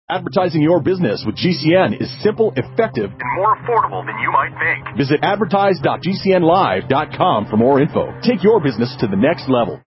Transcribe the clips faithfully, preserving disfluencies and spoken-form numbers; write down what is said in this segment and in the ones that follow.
Advertising your business with G C N is simple, effective, and more affordable than you might think. Visit advertise dot g c n live dot com for more info. Take your business to the next level.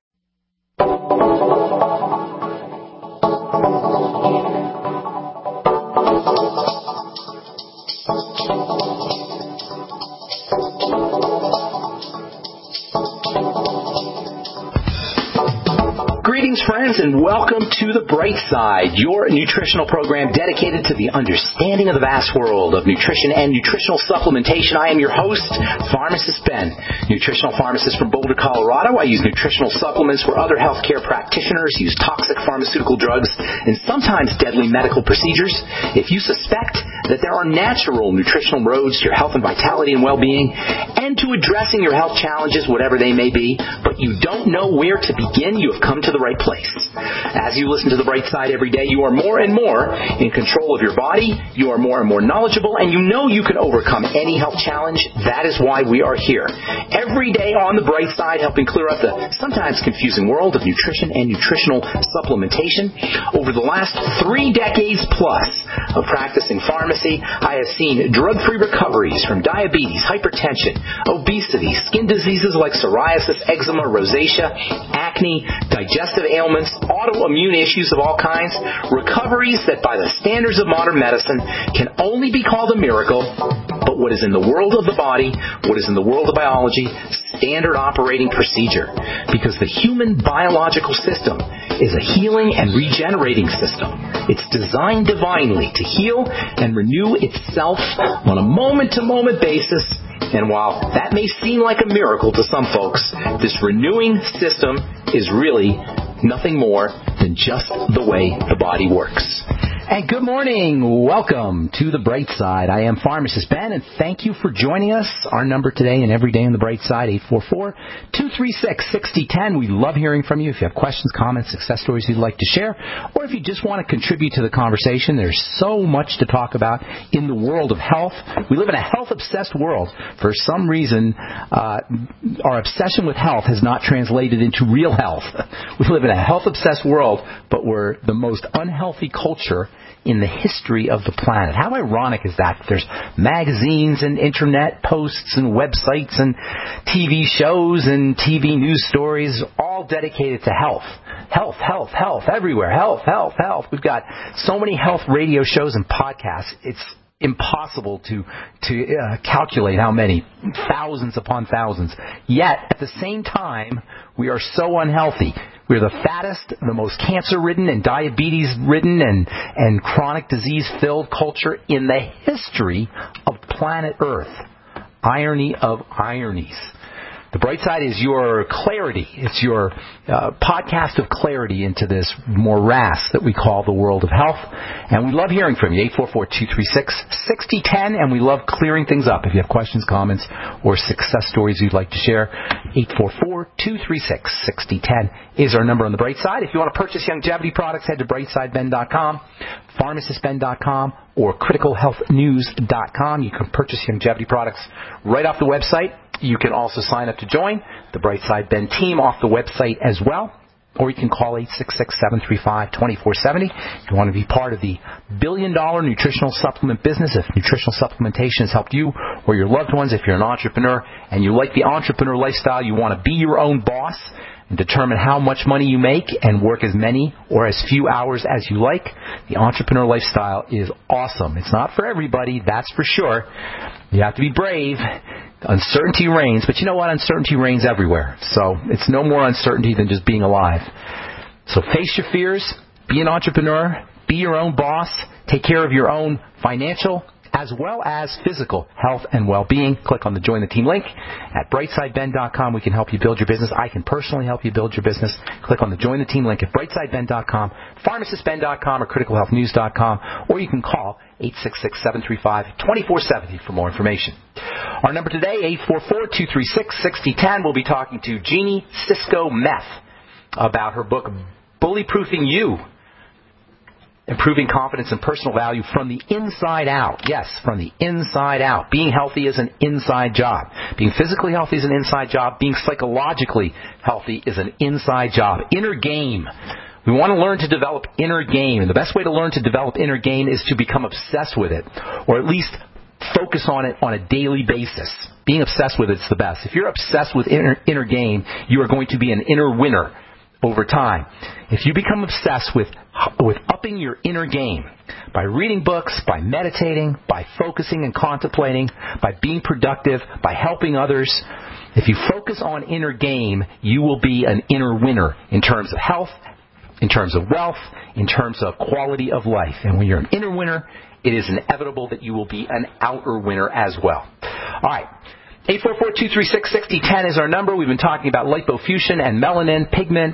Greetings, friends, and welcome to The Bright Side, your nutritional program dedicated to the understanding of the vast world of nutrition and nutritional supplementation. I am your host, Pharmacist Ben, nutritional pharmacist from Boulder, Colorado. I use nutritional supplements where other healthcare practitioners use toxic pharmaceutical drugs and sometimes deadly medical procedures. If you suspect that there are natural nutritional roads to your health and vitality and well-being and to addressing your health challenges, whatever they may be, but you don't know where to begin, you have come to the right place. As you listen to The Bright Side every day, you are more and more in control of your body, you are more and more knowledgeable, and you know you can overcome any health challenge. That is why we are here. Every day on The Bright Side, helping clear up the sometimes confusing world of nutrition and nutritional supplementation. Over the last three decades plus of practicing pharmacy, I have seen drug-free recoveries from diabetes, hypertension, obesity, skin diseases like psoriasis, eczema, rosacea, acne, digestive ailments, autoimmune issues of all kinds, recoveries that by the standards of modern medicine can only be called a miracle, but what is in the world of the body, what is in the world of biology, standard operating procedure. Because the human biological system is a healing and regenerating system. It's designed divinely to heal and renew itself on a moment-to-moment basis. And while that may seem like a miracle to some folks, this renewing system is really nothing more than just the way the body works. And good morning. Welcome to The Bright Side. I am Pharmacist Ben, and thank you for joining us. Our number today and every day on The Bright Side, eight four four, two three six, six zero one zero. We love hearing from you. If you have questions, comments, success stories you'd like to share, or if you just want to contribute to the conversation, there's so much to talk about in the world of health. We live in a health-obsessed world. For some reason, uh, our obsession with health has not translated into real health. We live in a health-obsessed world, but we're the most unhealthy culture in the history of the planet. How ironic is that? There's magazines and internet posts and websites and T V shows and T V news stories all dedicated to health. Health, health, health, everywhere. Health, health, health. We've got so many health radio shows and podcasts. It's impossible to to uh, calculate how many, thousands upon thousands. Yet, at the same time, we are so unhealthy. We're the fattest, the most cancer-ridden and diabetes-ridden and, and chronic disease-filled culture in the history of planet Earth. Irony of ironies. The Bright Side is your clarity. It's your uh, podcast of clarity into this morass that we call the world of health. And we love hearing from you. eight four four, two three six, six zero one zero. And we love clearing things up. If you have questions, comments, or success stories you'd like to share, eight four four, two three six, six zero one zero is our number on the Bright Side. If you want to purchase Longevity products, head to bright side ben dot com, pharmacist ben dot com, or critical health news dot com. You can purchase Longevity products right off the website. You can also sign up to join the Bright Side Ben team off the website as well. Or you can call eight six six, seven three five, two four seven zero if you want to be part of the billion-dollar nutritional supplement business. If nutritional supplementation has helped you or your loved ones, if you're an entrepreneur and you like the entrepreneur lifestyle, you want to be your own boss and determine how much money you make and work as many or as few hours as you like, the entrepreneur lifestyle is awesome. It's not for everybody, that's for sure. You have to be brave. Uncertainty reigns, but you know what? Uncertainty reigns everywhere. So it's no more uncertainty than just being alive. So face your fears, be an entrepreneur, be your own boss, take care of your own financial as well as physical health and well-being. Click on the Join the Team link at bright side ben dot com. We can help you build your business. I can personally help you build your business. Click on the Join the Team link at bright side ben dot com, pharmacist ben dot com, or critical health news dot com, or you can call eight six six, seven three five, two four seven zero for more information. Our number today, eight four four, two three six, six zero one zero. We'll be talking to Jeannie Cisco Meth about her book, Bullyproofing You, Improving Confidence and Personal Value from the Inside Out. Yes, from the inside out. Being healthy is an inside job. Being physically healthy is an inside job. Being psychologically healthy is an inside job. Inner game. We want to learn to develop inner game. And the best way to learn to develop inner game is to become obsessed with it, or at least focus on it on a daily basis. Being obsessed with it is the best. If you're obsessed with inner, inner game, you are going to be an inner winner over time. If you become obsessed with with upping your inner game by reading books, by meditating, by focusing and contemplating, by being productive, by helping others, if you focus on inner game, you will be an inner winner in terms of health, in terms of wealth, in terms of quality of life. And when you're an inner winner, it is inevitable that you will be an outer winner as well. All right. eight four four, two three six, six zero one zero is our number. We've been talking about lipofusion and melanin, pigment,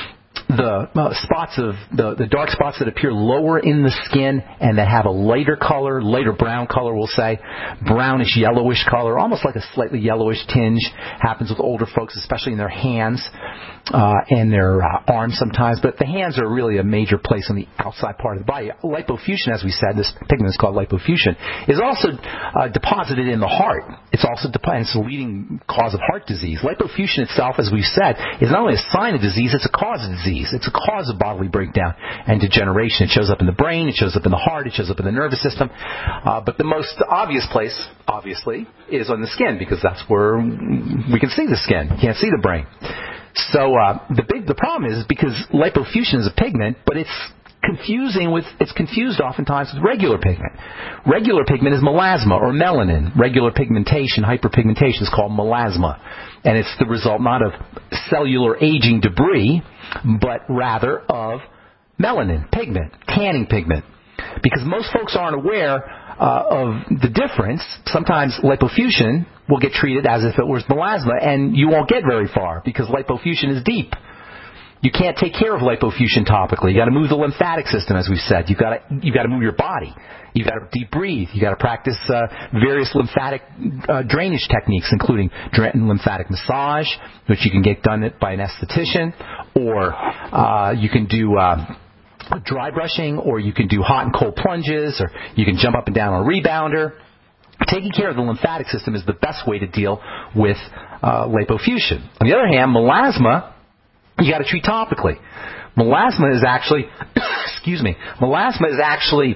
the uh, spots of the, the dark spots that appear lower in the skin and that have a lighter color, lighter brown color, we'll say, brownish, yellowish color, almost like a slightly yellowish tinge. Happens with older folks, especially in their hands uh, and their uh, arms sometimes. But the hands are really a major place on the outside part of the body. Lipofusion, as we said, this pigment is called lipofusion, is also uh, deposited in the heart. It's also depo- it's a leading cause of heart disease. Lipofusion itself, as we've said, is not only a sign of disease, it's a cause of disease. It's a cause of bodily breakdown and degeneration. It shows up in the brain, it shows up in the heart, it shows up in the nervous system. Uh, but the most obvious place, obviously, is on the skin, because that's where we can see the skin. You can't see the brain. So uh, the big the problem is because lipofusion is a pigment, but it's confusing with it's confused oftentimes with regular pigment. Regular pigment is melasma or melanin. Regular pigmentation, hyperpigmentation, is called melasma, and it's the result not of cellular aging debris, but rather of melanin pigment, tanning pigment. Because most folks aren't aware uh, of the difference. Sometimes lipofusion will get treated as if it was melasma, and you won't get very far because lipofusion is deep. You can't take care of lipofusion topically. You got to move the lymphatic system, as we've said. You've got to you got to move your body. You've got to deep breathe. You've got to practice uh, various lymphatic uh, drainage techniques, including lymphatic massage, which you can get done by an esthetician, or uh, you can do uh, dry brushing, or you can do hot and cold plunges, or you can jump up and down on a rebounder. Taking care of the lymphatic system is the best way to deal with uh, lipofusion. On the other hand, melasma, you got to treat topically. Melasma is actually, excuse me, melasma is actually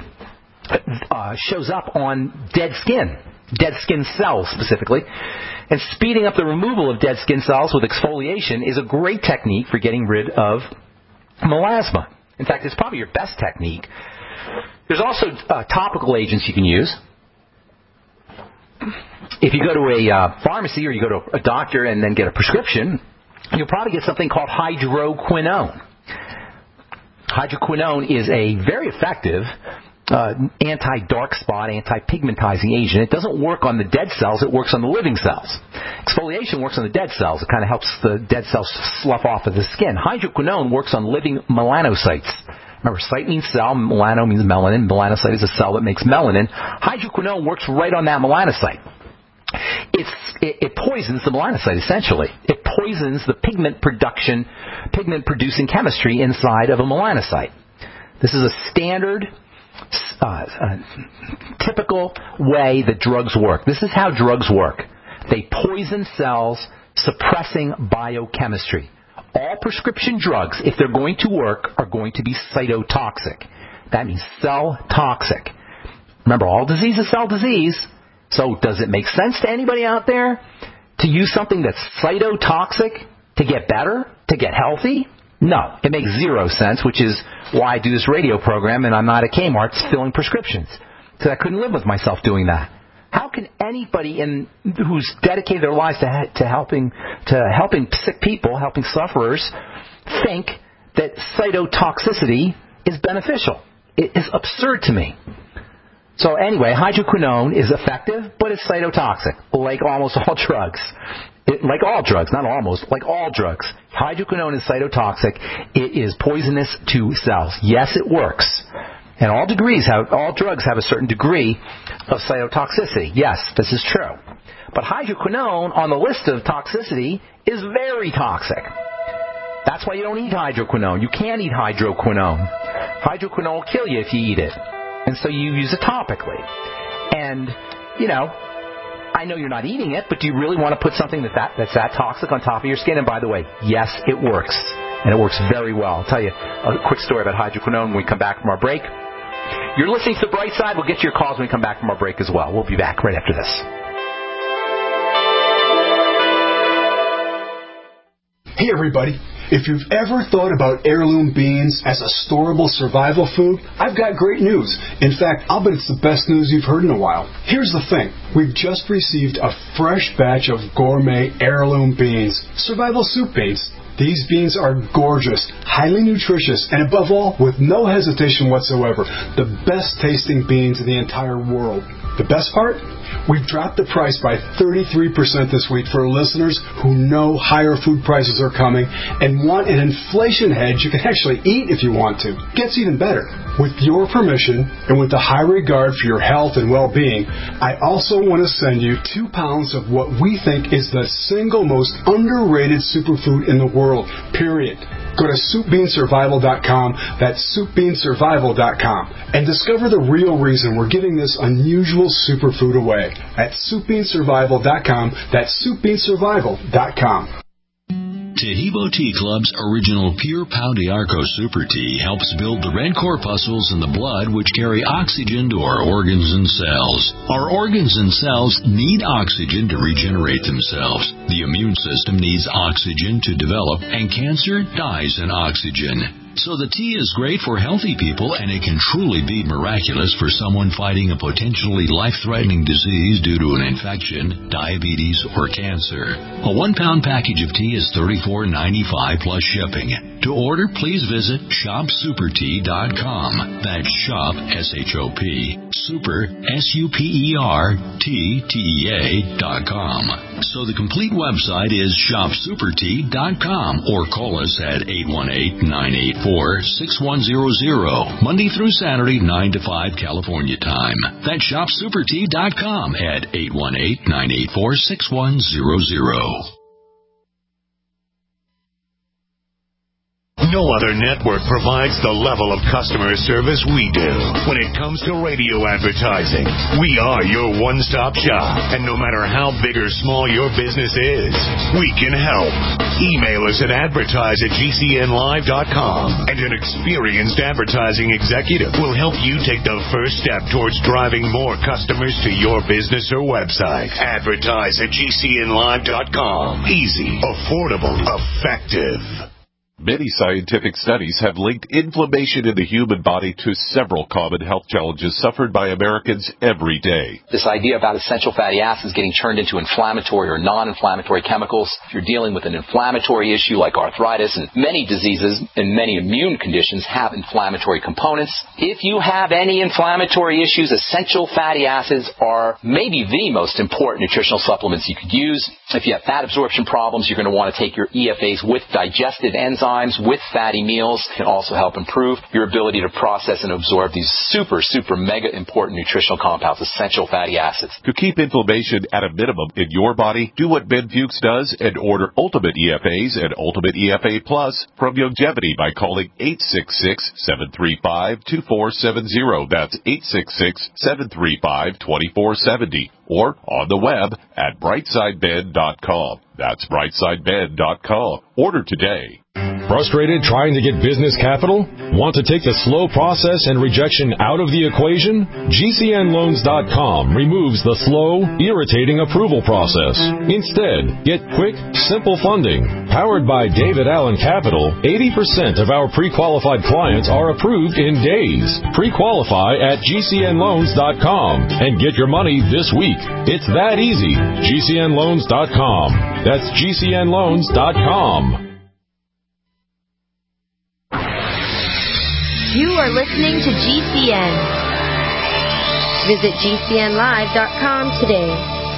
uh, shows up on dead skin, dead skin cells specifically, and speeding up the removal of dead skin cells with exfoliation is a great technique for getting rid of melasma. In fact, it's probably your best technique. There's also uh, topical agents you can use. If you go to a uh, pharmacy or you go to a doctor and then get a prescription, you'll probably get something called hydroquinone. Hydroquinone is a very effective uh, anti-dark spot, anti-pigmentizing agent. It doesn't work on the dead cells, it works on the living cells. Exfoliation works on the dead cells. It kind of helps the dead cells slough off of the skin. Hydroquinone works on living melanocytes. Remember, cyte means cell, melano means melanin, melanocyte is a cell that makes melanin. Hydroquinone works right on that melanocyte. It's, it, it poisons the melanocyte, essentially. It poisons the pigment production, pigment producing chemistry inside of a melanocyte. This is a standard, uh, uh, typical way that drugs work. This is how drugs work. They poison cells, suppressing biochemistry. All prescription drugs, if they're going to work, are going to be cytotoxic. That means cell toxic. Remember, all disease is cell disease. So does it make sense to anybody out there to use something that's cytotoxic to get better, to get healthy? No, it makes zero sense, which is why I do this radio program and I'm not at Kmart filling prescriptions. Because I couldn't live with myself doing that. How can anybody in, who's dedicated their lives to, to helping to helping sick people, helping sufferers, think that cytotoxicity is beneficial? It is absurd to me. So anyway, hydroquinone is effective, but it's cytotoxic, like almost all drugs. It, like all drugs, not almost, like all drugs. Hydroquinone is cytotoxic. It is poisonous to cells. Yes, it works. And all degrees have, all drugs have a certain degree of cytotoxicity. Yes, this is true. But hydroquinone on the list of toxicity is very toxic. That's why you don't eat hydroquinone. You can't eat hydroquinone. Hydroquinone will kill you if you eat it. And so you use it topically. And, you know, I know you're not eating it, but do you really want to put something that, that that's that toxic on top of your skin? And by the way, yes, it works. and it works very well. I'll tell you a quick story about hydroquinone when we come back from our break. You're listening to The Bright Side. We'll get to your calls when we come back from our break as well. We'll be back right after this. Hey everybody, if you've ever thought about heirloom beans as a storable survival food, I've got great news. In fact, I'll bet it's the best news you've heard in a while. Here's the thing. We've just received a fresh batch of gourmet heirloom beans, survival soup beans. These beans are gorgeous, highly nutritious, and above all, with no hesitation whatsoever, the best tasting beans in the entire world. The best part? We've dropped the price by thirty-three percent this week for listeners who know higher food prices are coming and want an inflation hedge you can actually eat if you want to. Gets even better. With your permission and with the high regard for your health and well-being, I also want to send you two pounds of what we think is the single most underrated superfood in the world, period. Go to soup bean survival dot com, that's soup bean survival dot com, and discover the real reason we're giving this unusual superfood away at soup bean survival dot com, that's soup bean survival dot com. Tahibo Tea Club's original Pure Pau d'Arco Super Tea helps build the red corpuscles in the blood which carry oxygen to our organs and cells. Our organs and cells need oxygen to regenerate themselves. The immune system needs oxygen to develop, and cancer dies in oxygen. So the tea is great for healthy people, and it can truly be miraculous for someone fighting a potentially life-threatening disease due to an infection, diabetes, or cancer. A one-pound package of tea is thirty-four ninety-five plus shipping. To order, please visit shop super tea dot com. That's shop, S H O P, super, S U P E R, T, T E A dot com. So the complete website is shop super tea dot com, or call us at eight one eight, nine eight four, six one zero zero, Monday through Saturday, nine to five California time. That's shop super tea dot com at eight one eight, nine eight four, six one zero zero. No other network provides the level of customer service we do. When it comes to radio advertising, we are your one-stop shop. And no matter how big or small your business is, we can help. Email us at advertise at G C N live dot com, and an experienced advertising executive will help you take the first step towards driving more customers to your business or website. Advertise at G C N live dot com. Easy, affordable, effective. Many scientific studies have linked inflammation in the human body to several common health challenges suffered by Americans every day. This idea about essential fatty acids getting turned into inflammatory or non-inflammatory chemicals, if you're dealing with an inflammatory issue like arthritis, and many diseases and many immune conditions have inflammatory components. If you have any inflammatory issues, essential fatty acids are maybe the most important nutritional supplements you could use. If you have fat absorption problems, you're going to want to take your E F As with digestive enzymes, with fatty meals. It can also help improve your ability to process and absorb these super, super mega important nutritional compounds, essential fatty acids. To keep inflammation at a minimum in your body, do what Ben Fuchs does and order Ultimate E F As and Ultimate E F A Plus from Youngevity by calling eight six six, seven three five, two four seven zero. That's eight six six, seven three five, two four seven zero. Or on the web at brightside ben dot com. That's brightside ben dot com. Order today. Frustrated trying to get business capital? Want to take the slow process and rejection out of the equation? G C N loans dot com removes the slow, irritating approval process. Instead, get quick, simple funding. Powered by David Allen Capital, eighty percent of our pre-qualified clients are approved in days. Pre-qualify at G C N loans dot com and get your money this week. It's that easy. G C N loans dot com. That's G C N loans dot com. You are listening to G C N. Visit G C N live dot com today.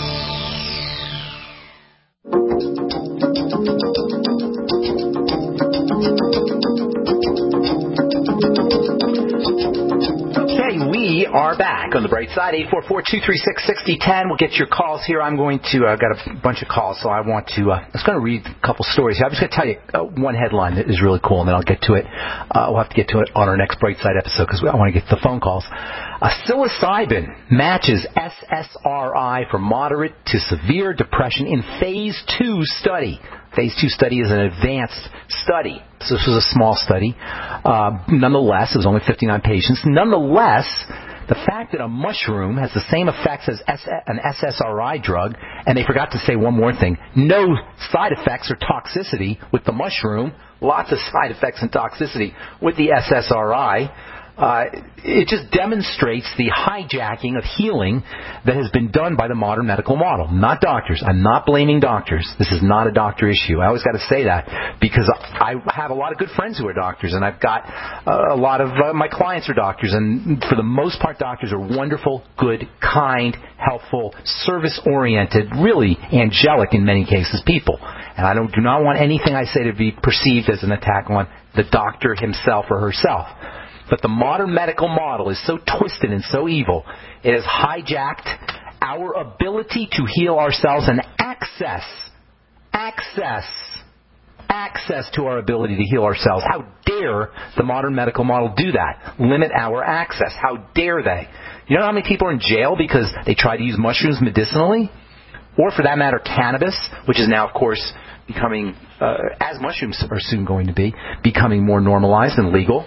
Okay, we are back on the bright side. eight four four, two three six, six zero one zero. We'll get your calls here. I'm going to, I've uh, got a bunch of calls, so I want to, uh, I was going to read a couple stories here. I'm just going to tell you uh, one headline that is really cool, and then I'll get to it. Uh, we'll have to get to it on our next bright side episode because I want to get to the phone calls. Uh, psilocybin matches S S R I for moderate to severe depression in phase two study. Phase two study is an advanced study. So this was a small study. Uh, nonetheless, it was only fifty-nine patients. Nonetheless, the fact that a mushroom has the same effects as an S S R I drug, and they forgot to say one more thing, no side effects or toxicity with the mushroom, lots of side effects and toxicity with the S S R I, uh, it just demonstrates the hijacking of healing that has been done by the modern medical model. Not doctors. I'm not blaming doctors. This is not a doctor issue. I always got to say that because I have a lot of good friends who are doctors, and I've got uh, a lot of uh, my clients are doctors, and for the most part, doctors are wonderful, good, kind, helpful, service-oriented, really angelic in many cases people. And I don't do not want anything I say to be perceived as an attack on the doctor himself or herself. But the modern medical model is so twisted and so evil, it has hijacked our ability to heal ourselves and access, access, access to our ability to heal ourselves. How dare the modern medical model do that? Limit our access. How dare they? You know how many people are in jail because they try to use mushrooms medicinally? Or for that matter, cannabis, which is now, of course, becoming, uh, as mushrooms are soon going to be, becoming more normalized and legal.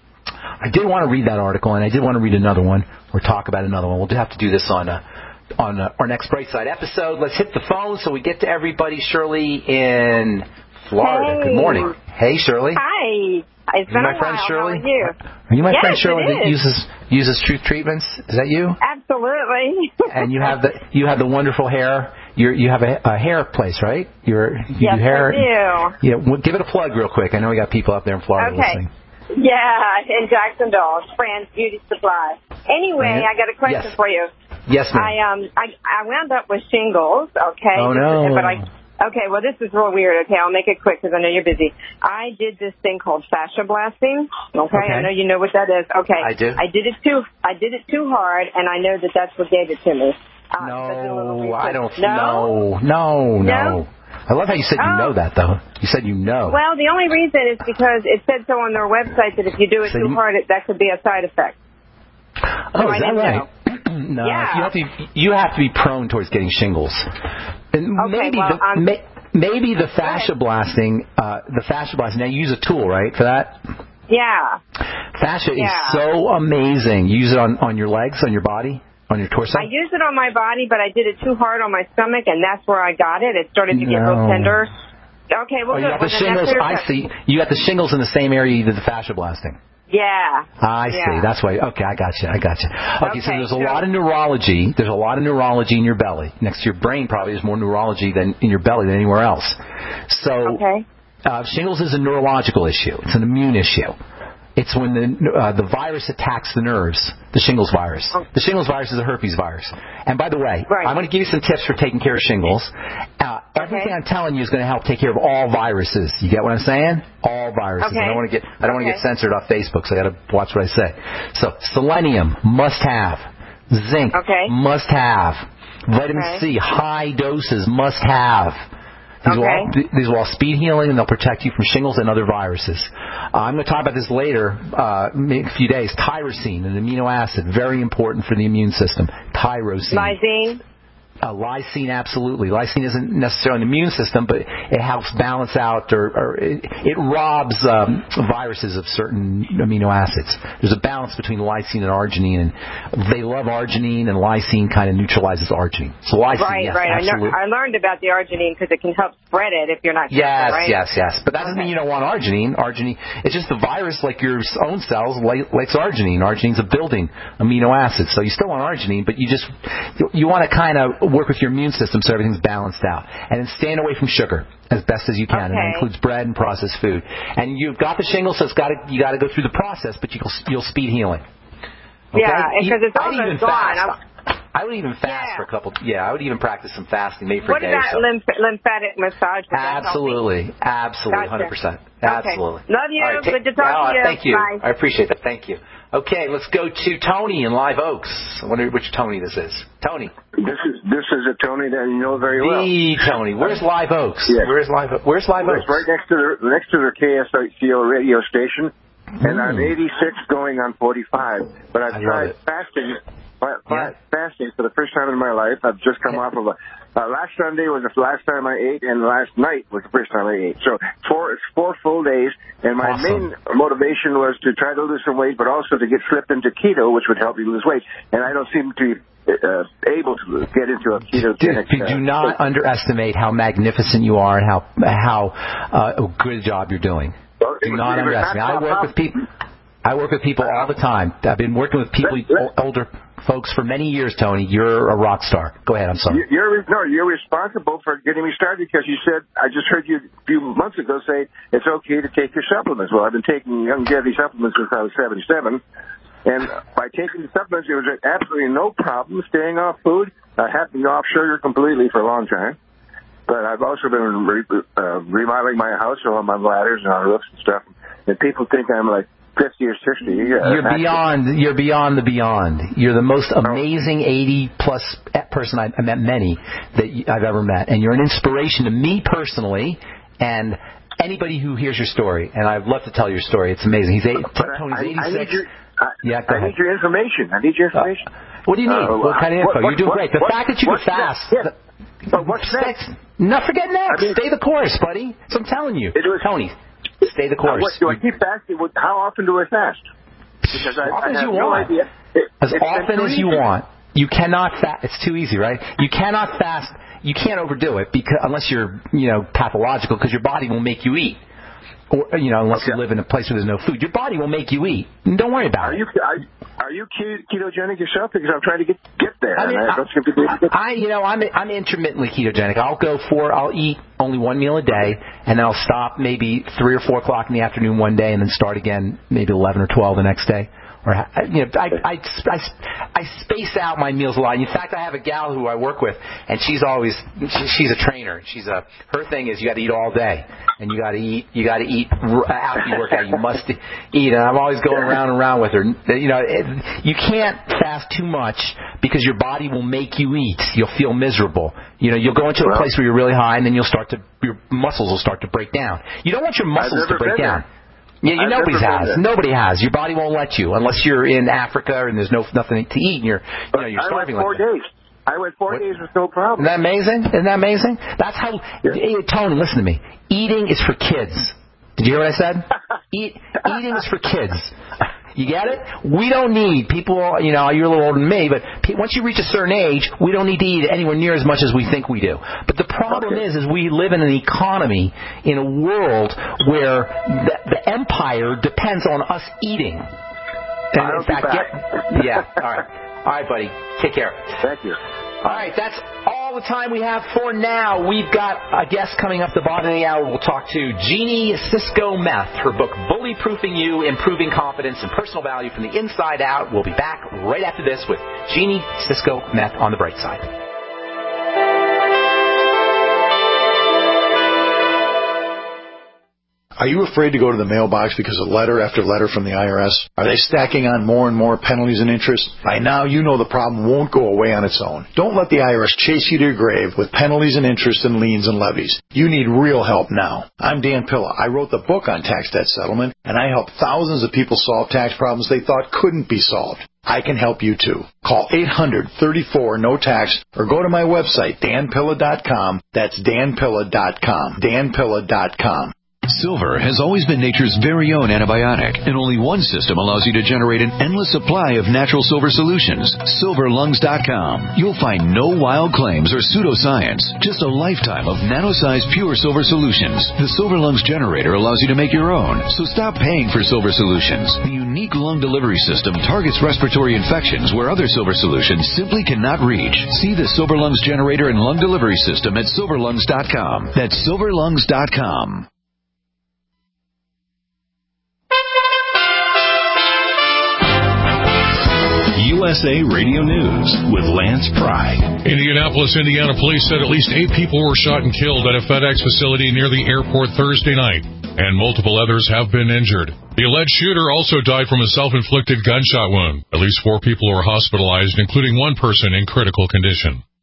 I did want to read that article, and I did want to read another one or talk about another one. We'll have to do this on uh, on uh, our next Brightside episode. Let's hit the phone so we get to everybody. Shirley in Florida. Hey. Good morning. Hey, Shirley. Hi. It's Are you been my a friend while. Shirley? How are you? Are you my yes, friend Shirley it that is. uses uses Truth Treatments? Is that you? Absolutely. And you have the you have the wonderful hair. You're, you have a, a hair place, right? You're, you yes, do hair. I do. Yeah. Well, give it a plug real quick. I know we got people out there in Florida Okay. listening. Yeah, in Jacksonville, Fran's Beauty Supply. Anyway, Fran? I got a question Yes. for you. Yes, ma'am. I um I I wound up with shingles. Okay. Oh, This no. is- But I. Okay, well, this is real weird. Okay, I'll make it quick because I know you're busy. I did this thing called fascia blasting. Okay? Okay. I know you know what that is. Okay, I do. I did it too. I did it too hard, and I know that that's what gave it to me. Uh, No, I don't. No? No, no, no. No? I love how you said you Oh. know that, though. You said you know. Well, the only reason is because it said so on their website that if you do it So too you- hard, it, that could be a side effect. oh, I is that didn't right? no, Yeah. you have to. Be, you have to be prone towards getting shingles. And Okay, maybe well, the, um, may, maybe the fascia ahead. blasting, uh, the fascia blasting. Now you use a tool, right, for that? Yeah. Fascia Yeah. is so amazing. You use it on on your legs, on your body, on your torso. I used it on my body, but I did it too hard on my stomach, and that's where I got it. It started to get No. real tender. Okay, well, oh, you good. got the Well, then shingles. that's I your- see. You got the shingles in the same area you did the fascia blasting. Yeah. I Yeah. see. That's why. Okay, I got you. I got you. Okay, so Okay, there's a so- lot of neurology. There's a lot of neurology in your belly. Next to your brain, probably there's more neurology than in your belly than anywhere else. So, Okay. uh, shingles is a neurological issue. It's an immune issue. It's when the uh, the virus attacks the nerves. The shingles virus. The shingles virus is a herpes virus. And by the way, Right. I'm going to give you some tips for taking care of shingles. Uh, everything Okay. I'm telling you is going to help take care of all viruses. You get what I'm saying? All viruses. Okay. I don't want to get I don't want to Okay. get censored off Facebook, so I got to watch what I say. So selenium must have. Zinc Okay. must have. Vitamin Okay. C high doses must have. These, will all, Okay. these will all speed healing, and they'll protect you from shingles and other viruses. Uh, I'm going to talk about this later, uh, in a few days. Tyrosine, an amino acid, very important for the immune system. Tyrosine. Lysine. Uh, lysine, absolutely. Lysine isn't necessarily an immune system, but it helps balance out, or, or it, it robs um, viruses of certain amino acids. There's a balance between lysine and arginine, and they love arginine, and lysine kind of neutralizes arginine. So lysine, Right, yes, right. I, absolutely. know, I learned about the arginine because it can help spread it if you're not careful, Yes, right? yes, yes. But that doesn't mean you don't want arginine. Arginine, it's just the virus, like your own cells, li- likes arginine. Arginine's a building amino acid, so you still want arginine, but you just you, you want to kind of work with your immune system so everything's balanced out. And then staying away from sugar as best as you can, and that Okay. includes bread and processed food. And you've got the shingles, so it's got to you got to go through the process, but you'll you'll speed healing. Okay? Yeah, because it's I'd even almost gone. fast. I'm- I would even fast Yeah. for a couple. Yeah, I would even practice some fasting, maybe for What a day or about so. lymph- lymphatic massage? Would that help me? Absolutely, absolutely, Gotcha. one hundred percent, Okay. absolutely. Love you. All right, take- Good to talk oh, to you. Thank you. Bye. I appreciate that. Thank you. Okay, let's go to Tony in Live Oaks. I wonder which Tony this is. Tony. This is this is a Tony that you know very well. The Tony. Where's Live Oaks? Yeah. Where's Live? Where's Live It's Oaks? right next to the next to the K S C O radio station. and I'm eighty-six going on forty-five. But I've I tried love it. fasting, fa- Yeah. fasting for the first time in my life. I've just come off of a. Uh, last Sunday was the last time I ate, and last night was the first time I ate. So four, it's four full days, and my Awesome. main motivation was to try to lose some weight, but also to get slipped into keto, which would help me lose weight. And I don't seem to be uh, able to get into a ketogenic. Do, do not uh, underestimate how magnificent you are and how how uh, good a job you're doing. Well, Do it was- not it was underestimate. I not work with people. I work with people all the time. I've been working with people, older folks, for many years. Tony, you're a rock star. Go ahead. I'm sorry. You're no, you're responsible for getting me started because you said I just heard you a few months ago say it's okay to take your supplements. Well, I've been taking longevity supplements since I was seventy-seven, and by taking the supplements, there was absolutely no problem staying off food. I have been off sugar completely for a long time, but I've also been re- uh, remodeling my house, so I'm on ladders and on roofs and stuff. And people think I'm like fifty or sixty. Uh, You're beyond. You're beyond the beyond. You're the most amazing eighty plus person I've I met many that I've ever met, and you're an inspiration to me personally, and anybody who hears your story. And I'd love to tell your story. It's amazing. He's eight, Tony's I, I eighty-six. need your, I, yeah, go I ahead. need your information. I need your information. Uh, what do you need? Uh, what kind of info? what, You're doing what, great. The what, fact that you can fast. Next? Yeah. But what's next? No, forget next. I mean, Stay the course, buddy. So I'm telling you, it was, Tony. Stay the course. Uh, what, do I keep fasting? How often do I fast? Because as I, often I as have you no want. idea. It, as it's often too as you easy. want. You cannot fast. It's too easy, right? You cannot fast. You can't overdo it because unless you're, you know, pathological, because your body will make you eat. Or, you know, unless okay. you live in a place where there's no food, your body will make you eat. Don't worry about are it. You, are, are you ketogenic yourself? Because I'm trying to get get there. I mean, I, I, I, you know, I'm I'm intermittently ketogenic. I'll go for, I'll eat only one meal a day, and then I'll stop maybe three or four o'clock in the afternoon one day, and then start again maybe eleven or twelve the next day. Or, you know, I, I, I, I space out my meals a lot. In fact, I have a gal who I work with, and she's always, she, she's a trainer. She's a, her thing is you got to eat all day, and you got to eat, you got to eat after you work out. You must eat, and I'm always going around and around with her. You know, it, you can't fast too much because your body will make you eat. You'll feel miserable. You know, you'll go into a place where you're really high, and then you'll start to, your muscles will start to break down. You don't want your muscles to break down. There. Yeah, you, I've nobody has. There. Nobody has. Your body won't let you unless you're in Africa and there's no nothing to eat and you're, you know, you're I starving. went four like that. days. I went four what? days with no problem. Isn't that amazing? Isn't that amazing? That's how. Yeah. Hey, Tony, listen to me. Eating is for kids. Did you hear what I said? Eat, eating is for kids. You get it? We don't need people, you know, you're a little older than me, but once you reach a certain age, we don't need to eat anywhere near as much as we think we do. But the problem okay. is, is we live in an economy, in a world where the, the empire depends on us eating. And I'll in fact, be back. Get, yeah, all right. All right, buddy. Take care. Thank you. All right, that's all the time we have for now. We've got a guest coming up the bottom of the hour. We'll talk to Jeannie Cisco Meth. Her book, Bully Proofing You, Improving Confidence and Personal Value from the Inside Out. We'll be back right after this with Jeannie Cisco Meth on the Bright Side. Are you afraid to go to the mailbox because of letter after letter from the I R S? Are they stacking on more and more penalties and interest? By now, you know the problem won't go away on its own. Don't let the I R S chase you to your grave with penalties and interest and liens and levies. You need real help now. I'm Dan Pilla. I wrote the book on tax debt settlement, and I help thousands of people solve tax problems they thought couldn't be solved. I can help you too. Call eight hundred, thirty-four, no tax or go to my website, dan pilla dot com. That's dan pilla dot com. dan pilla dot com. Silver has always been nature's very own antibiotic, and only one system allows you to generate an endless supply of natural silver solutions. silver lungs dot com. You'll find no wild claims or pseudoscience, just a lifetime of nano-sized pure silver solutions. The Silver Lungs generator allows you to make your own, so stop paying for silver solutions. The unique lung delivery system targets respiratory infections where other silver solutions simply cannot reach. See the Silver Lungs generator and lung delivery system at silver lungs dot com. That's silver lungs dot com. U S A Radio News with Lance Pry. Indianapolis, Indiana police said at least eight people were shot and killed at a FedEx facility near the airport Thursday night, and multiple others have been injured. The alleged shooter also died from a self-inflicted gunshot wound. At least four people were hospitalized, including one person in critical condition.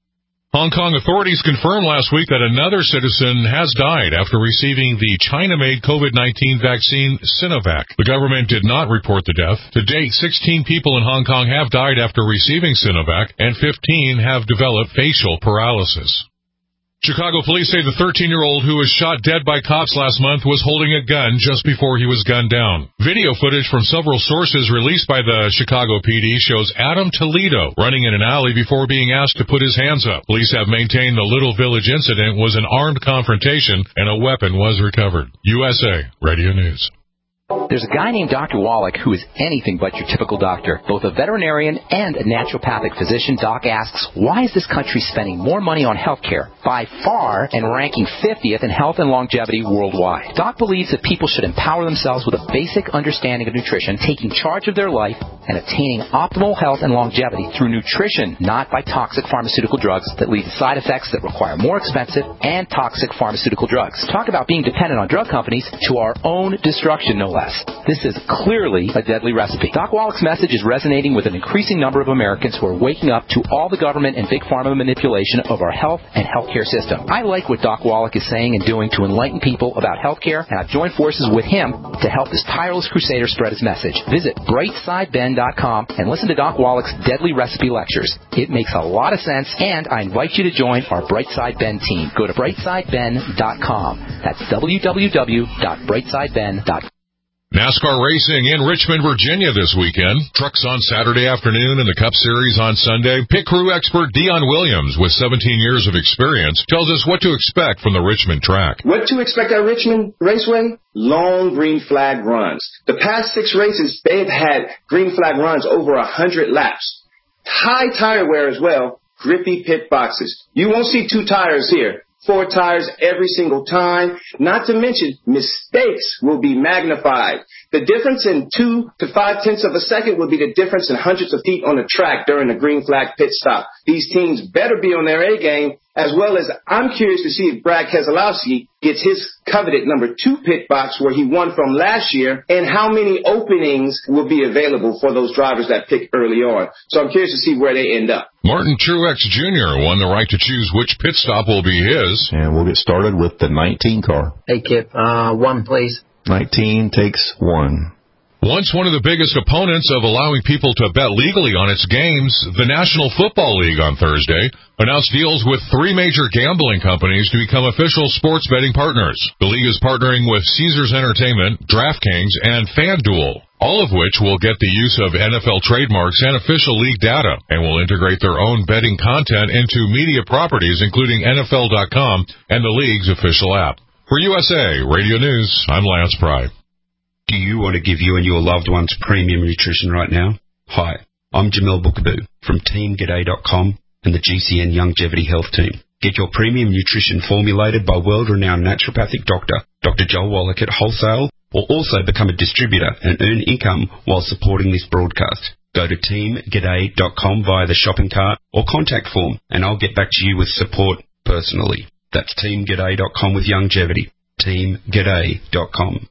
Hong Kong authorities confirmed last week that another citizen has died after receiving the China-made COVID nineteen vaccine Sinovac. The government did not report the death. To date, sixteen people in Hong Kong have died after receiving Sinovac, and fifteen have developed facial paralysis. Chicago police say the thirteen-year-old who was shot dead by cops last month was holding a gun just before he was gunned down. Video footage from several sources released by the Chicago P D shows Adam Toledo running in an alley before being asked to put his hands up. Police have maintained the Little Village incident was an armed confrontation and a weapon was recovered. U S A Radio News. There's a guy named Doctor Wallach who is anything but your typical doctor. Both a veterinarian and a naturopathic physician, Doc asks, why is this country spending more money on health care, by far, and ranking fiftieth in health and longevity worldwide? Doc believes that people should empower themselves with a basic understanding of nutrition, taking charge of their life, and attaining optimal health and longevity through nutrition, not by toxic pharmaceutical drugs that lead to side effects that require more expensive and toxic pharmaceutical drugs. Talk about being dependent on drug companies to our own destruction, no less. This is clearly a deadly recipe. Doc Wallach's message is resonating with an increasing number of Americans who are waking up to all the government and big pharma manipulation of our health and healthcare system. I like what Doc Wallach is saying and doing to enlighten people about healthcare, and I've joined forces with him to help this tireless crusader spread his message. Visit bright side ben dot com and listen to Doc Wallach's deadly recipe lectures. It makes a lot of sense, and I invite you to join our Brightside Ben team. Go to bright side ben dot com. That's w w w dot bright side ben dot com. NASCAR racing in Richmond, Virginia this weekend. Trucks on Saturday afternoon and the Cup Series on Sunday. Pit crew expert Dion Williams, with seventeen years of experience, tells us what to expect from the Richmond track. What to expect at Richmond Raceway? Long green flag runs. The past six races, they've had green flag runs over one hundred laps. High tire wear as well. Grippy pit boxes. You won't see two tires here. Four tires every single time. Not to mention, mistakes will be magnified. The difference in two to five tenths of a second will be the difference in hundreds of feet on the track during the green flag pit stop. These teams better be on their A game, as well as I'm curious to see if Brad Keselowski gets his coveted number two pit box where he won from last year, and how many openings will be available for those drivers that pick early on. So I'm curious to see where they end up. Martin Truex Junior won the right to choose which pit stop will be his. And we'll get started with the nineteen car. Hey, Kip, uh, one, please. nineteen takes one. Once one of the biggest opponents of allowing people to bet legally on its games, the National Football League on Thursday announced deals with three major gambling companies to become official sports betting partners. The league is partnering with Caesars Entertainment, DraftKings, and FanDuel, all of which will get the use of N F L trademarks and official league data, and will integrate their own betting content into media properties, including N F L dot com and the league's official app. For U S A Radio News, I'm Lance Pry. Do you want to give you and your loved ones premium nutrition right now? Hi, I'm Jamil Bookaboo from Team G'day dot com and the G C N Longevity Health Team. Get your premium nutrition formulated by world-renowned naturopathic doctor, Doctor Joel Wallach at wholesale, or also become a distributor and earn income while supporting this broadcast. Go to Team G'day dot com via the shopping cart or contact form, and I'll get back to you with support personally. That's Team G'day dot com with longevity. Team G'day dot com.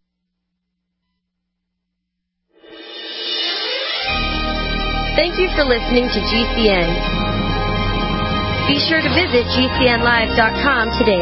Thank you for listening to G C N. Be sure to visit G C N live dot com today.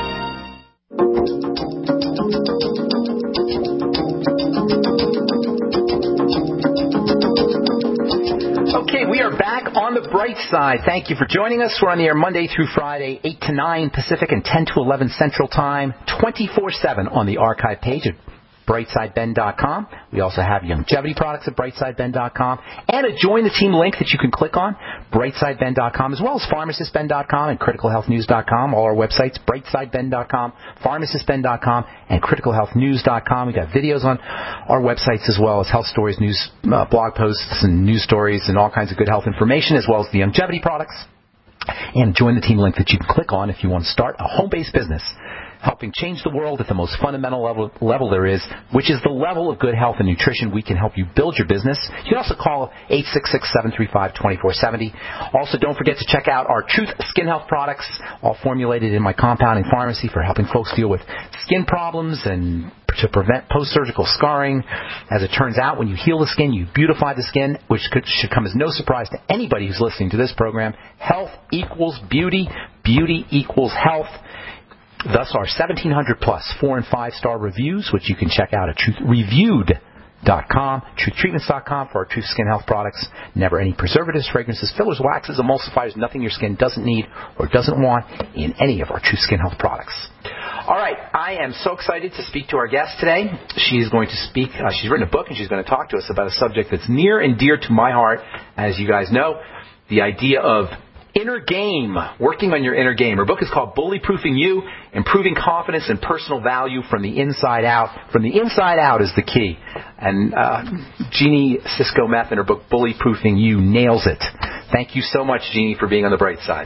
Okay, we are back on the bright side. Thank you for joining us. We're on the air Monday through Friday, eight to nine Pacific and ten to eleven Central Time, twenty-four seven on the archive page at bright side ben dot com. We also have longevity products at bright side ben dot com and a Join the Team link that you can click on, bright side ben dot com, as well as pharmacist ben dot com and critical health news dot com. All our websites, bright side ben dot com, pharmacist ben dot com, and critical health news dot com. We got videos on our websites as well as health stories, news, uh, blog posts, and news stories, and all kinds of good health information, as well as the longevity products. And Join the Team link that you can click on if you want to start a home-based business. helping change the world at the most fundamental level, level there is, which is the level of good health and nutrition. We can help you build your business. You can also call eight six six, seven three five, two four seven zero. Also, don't forget to check out our Truth Skin Health products, all formulated in my compounding pharmacy for helping folks deal with skin problems and to prevent post-surgical scarring. As it turns out, when you heal the skin, you beautify the skin, which could, should come as no surprise to anybody who's listening to this program. Health equals beauty. Beauty equals health. Thus, our seventeen hundred plus four and five star reviews, which you can check out at truth reviewed dot com, truth treatments dot com for our Truth Skin Health products. Never any preservatives, fragrances, fillers, waxes, emulsifiers, nothing your skin doesn't need or doesn't want in any of our Truth Skin Health products. All right, I am so excited to speak to our guest today. She's going to speak, uh, she's written a book and she's going to talk to us about a subject that's near and dear to my heart, as you guys know, the idea of inner game, working on your inner game. Her book is called Bully Proofing You, Improving Confidence and Personal Value from the Inside Out. From the inside out is the key. And uh, Jeannie Cisco-Meth in her book Bully Proofing You nails it. Thank you so much, Jeannie, for being on the bright side.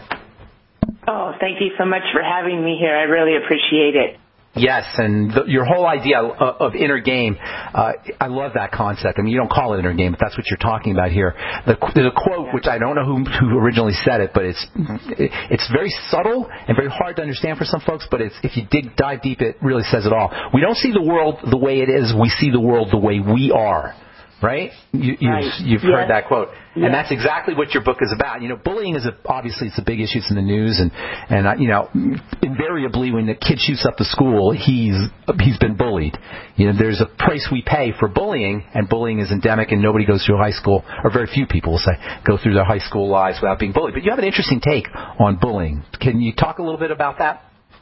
Oh, thank you so much for having me here. I really appreciate it. Yes, and the, your whole idea of, of inner game, uh, I love that concept. I mean, you don't call it inner game, but that's what you're talking about here. The, there's a quote, which I don't know who, who originally said it, but it's it, it's very subtle and very hard to understand for some folks, but it's, if you dig dive deep, it really says it all. We don't see the world the way it is. We see the world the way we are. Right? You, you've, right. you've yes. heard that quote. Yes. And that's exactly what your book is about. You know, bullying is a, obviously it's a big issue. It's in the news. And, and uh, you know, invariably when the kid shoots up the school, he's he's been bullied. You know, there's a price we pay for bullying, and bullying is endemic, and nobody goes through high school, or very few people will say, go through their high school lives without being bullied. But you have an interesting take on bullying. Can you talk a little bit about that?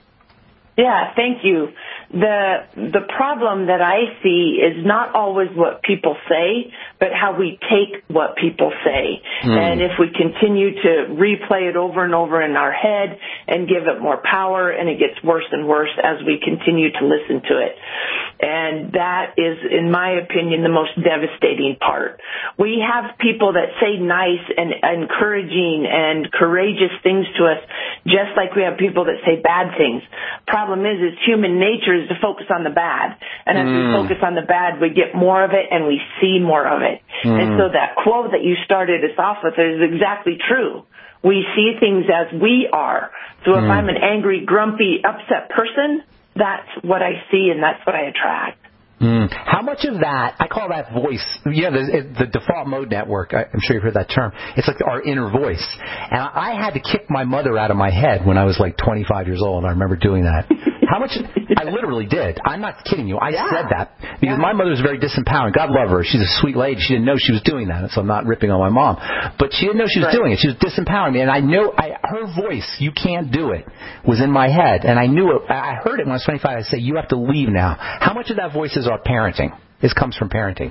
Yeah, thank you. The the problem that I see is not always what people say, but how we take what people say. Mm. And if we continue to replay it over and over in our head and give it more power, and it gets worse and worse as we continue to listen to it. And that is, in my opinion, the most devastating part. We have people that say nice and encouraging and courageous things to us, just like we have people that say bad things. Problem is, is human nature is to focus on the bad. And as mm. we focus on the bad, we get more of it and we see more of it. Mm. And so that quote that you started us off with is exactly true. We see things as we are. So if mm. I'm an angry, grumpy, upset person, that's what I see and that's what I attract. Mm. How much of that, I call that voice, you know, the, the default mode network, I, I'm sure you've heard that term. It's like our inner voice. And I had to kick my mother out of my head when I was like twenty-five years old. I remember doing that. How much? I literally did. I'm not kidding you. I yeah. said that because yeah. my mother was very disempowering. God love her. She's a sweet lady. She didn't know she was doing that, so I'm not ripping on my mom. But she didn't know she was right. doing it. She was disempowering me, and I know I, her voice, "You can't do it," was in my head, and I knew it. I heard it when I was twenty-five. I said, "You have to leave now." How much of that voice is our parenting? This comes from parenting.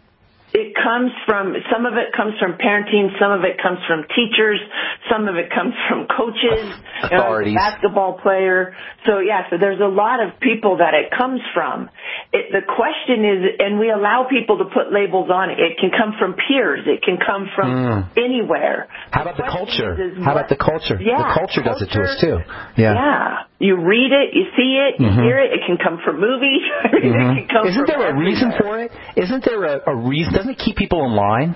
It comes from, some of it comes from parenting, some of it comes from teachers, some of it comes from coaches, authorities, you know, basketball player. So, yeah, so there's a lot of people that it comes from. It, the question is, and we allow people to put labels on it. It can come from peers. It can come from mm. anywhere. How about the, the culture? Is, is How what, about the culture? Yeah, the culture, culture does it to us, too. Yeah. Yeah. You read it, you see it, you mm-hmm. hear it. It can come from movies. I mean, mm-hmm. it can come Isn't from there a everywhere. reason for it? Isn't there a, a reason? Doesn't it keep people in line?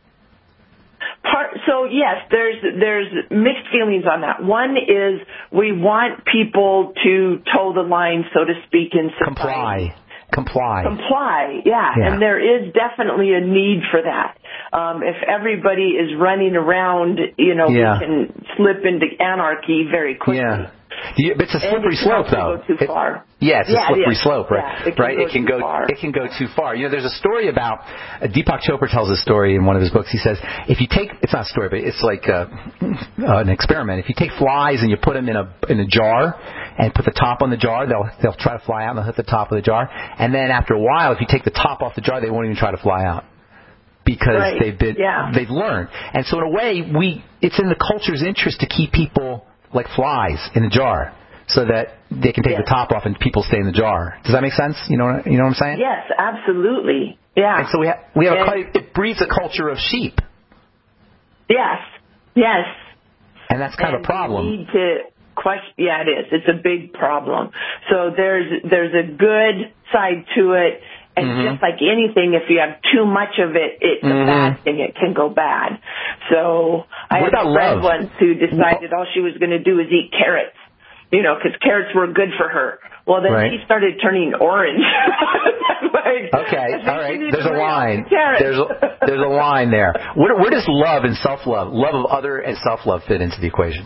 Part, so, yes, there's there's mixed feelings on that. One is we want people to toe the line, so to speak, in society. Comply. Comply. Comply, yeah. yeah. And there is definitely a need for that. Um, if everybody is running around, you know, yeah. we can slip into anarchy very quickly. Yeah. It's a slippery it slope, though. Go too it, far. Yeah, it's yeah, a slippery it slope, right? Yeah, it can right? go it can too go. Far. It can go too far. You know, there's a story about uh, Deepak Chopra tells a story in one of his books. He says, if you take, it's not a story, but it's like uh, uh, an experiment. If you take flies and you put them in a in a jar and put the top on the jar, they'll they'll try to fly out and they'll hit the top of the jar. And then after a while, if you take the top off the jar, they won't even try to fly out. Because right. they've been, yeah. they've learned, and so in a way, we it's in the culture's interest to keep people like flies in a jar, so that they can take yes. the top off and people stay in the jar. Does that make sense? You know, you know what I'm saying? Yes, absolutely. Yeah. And so we have we have and, a, it breeds a culture of sheep. Yes. Yes. And that's kind and of a problem. We need to question. Yeah, it is. It's a big problem. So there's there's a good side to it, and mm-hmm. just like anything, if you have too much of it, it's mm-hmm. a bad thing. It can go bad. So I what had a friend once who decided all she was going to do was eat carrots, you know, because carrots were good for her. Well, then right. she started turning orange. like, okay, all right. There's a line. There's a, there's a line there. Where, where does love and self-love, love of other and self-love fit into the equation?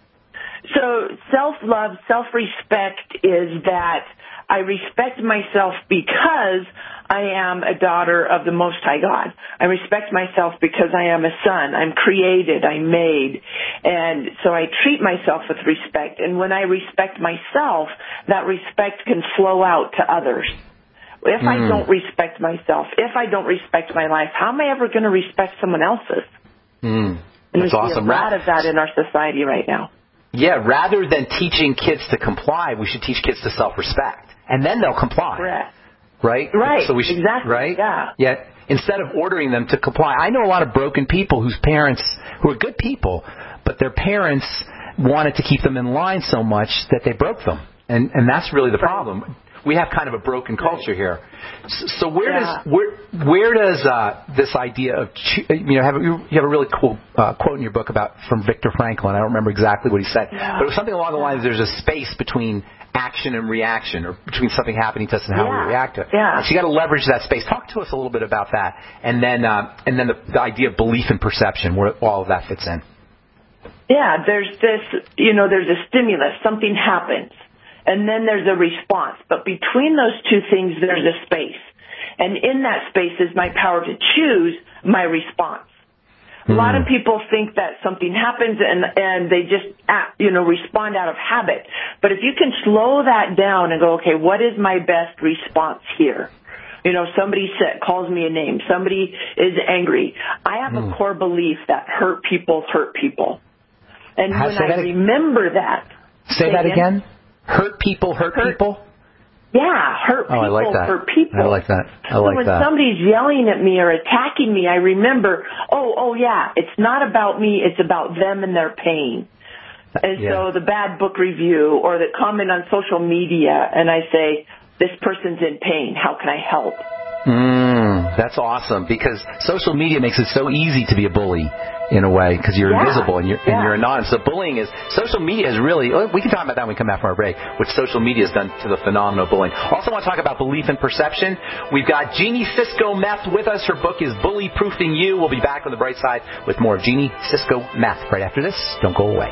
So self-love, self-respect is that I respect myself because I am a daughter of the Most High God. I respect myself because I am a son. I'm created. I'm made. And so I treat myself with respect. And when I respect myself, that respect can flow out to others. If mm. I don't respect myself, if I don't respect my life, how am I ever going to respect someone else's? Mm. And That's we awesome. see a lot of that in our society right now. Yeah, rather than teaching kids to comply, we should teach kids to self-respect. And then they'll comply. Correct. Right? Right, so we should, exactly, right? yeah. Yeah, instead of ordering them to comply. I know a lot of broken people whose parents, who are good people, but their parents wanted to keep them in line so much that they broke them. And and that's really the problem. We have kind of a broken culture here. So, so where yeah. does where where does uh, this idea of you know have you have a really cool uh, quote in your book about from Viktor Frankl, and I don't remember exactly what he said, yeah. but it was something along the lines: there's a space between action and reaction, or between something happening to us and how yeah. we react to it. Yeah. So you got to leverage that space. Talk to us a little bit about that, and then uh, and then the, the idea of belief and perception, where all of that fits in. Yeah, there's this, you know, there's a stimulus, something happens. And then there's a response. But between those two things, there's a space. And in that space is my power to choose my response. Mm. A lot of people think that something happens and, and they just, act, you know, respond out of habit. But if you can slow that down and go, okay, what is my best response here? You know, somebody said, calls me a name. Somebody is angry. I have mm. a core belief that hurt people hurt people. And How, when I remember that. Say that again? Hurt people hurt, hurt people? Yeah, hurt people oh, I like that. hurt people. I like that. I so like when that. somebody's yelling at me or attacking me, I remember, oh, oh yeah, it's not about me, it's about them and their pain. And yeah. so the bad book review or the comment on social media, and I say, this person's in pain, how can I help? Mm, that's awesome, because social media makes it so easy to be a bully in a way, because you're yeah. invisible and you're, yeah. and you're anonymous. So bullying is, social media is really, we can talk about that when we come back from our break, what social media has done to the phenomenon of bullying. Also want to talk about belief and perception. We've got Jeannie Cisco Meth with us. Her book is Bully Proofing You. We'll be back on the bright side with more of Jeannie Cisco Meth right after this. Don't go away.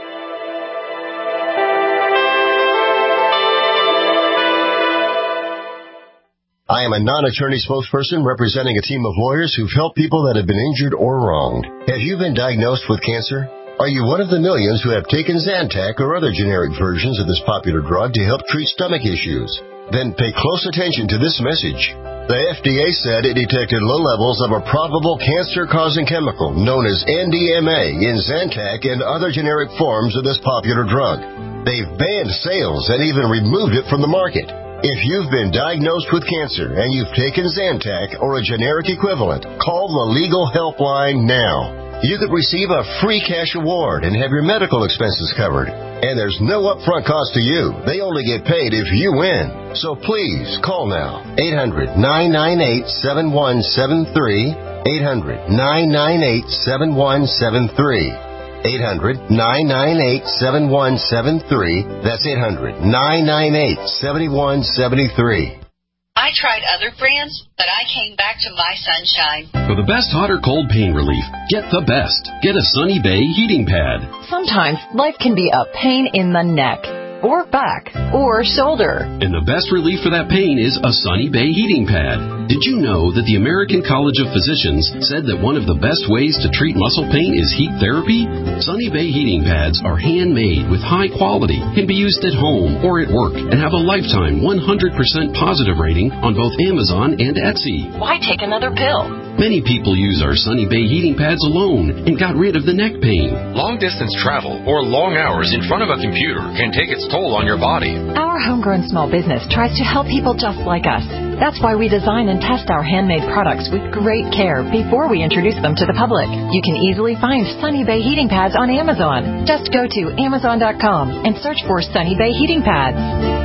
I am a non-attorney spokesperson representing a team of lawyers who've helped people that have been injured or wronged. Have you been diagnosed with cancer? Are you one of the millions who have taken Zantac or other generic versions of this popular drug to help treat stomach issues? Then pay close attention to this message. The F D A said it detected low levels of a probable cancer-causing chemical known as N D M A in Zantac and other generic forms of this popular drug. They've banned sales and even removed it from the market. If you've been diagnosed with cancer and you've taken Zantac or a generic equivalent, call the Legal Helpline now. You could receive a free cash award and have your medical expenses covered. And there's no upfront cost to you. They only get paid if you win. So please call now. eight hundred, nine nine eight, seven one seven three. eight hundred, nine nine eight, seven one seven three. eight hundred, nine nine eight, seven one seven three. That's eight hundred, nine nine eight, seven one seven three. I tried other brands, but I came back to My Sunshine. For the best hot or cold pain relief, get the best. Get a Sunny Bay heating pad. Sometimes life can be a pain in the neck, or back, or shoulder. And the best relief for that pain is a Sunny Bay heating pad. Did you know that the American College of Physicians said that one of the best ways to treat muscle pain is heat therapy? Sunny Bay heating pads are handmade with high quality, can be used at home or at work, and have a lifetime one hundred percent positive rating on both Amazon and Etsy. Why take another pill? Many people use our Sunny Bay heating pads alone and got rid of the neck pain. Long-distance travel or long hours in front of a computer can take its toll on your body. Our homegrown small business tries to help people just like us. That's why we design and test our handmade products with great care before we introduce them to the public. You can easily find Sunny Bay heating pads on Amazon. Just go to amazon dot com and search for Sunny Bay heating pads.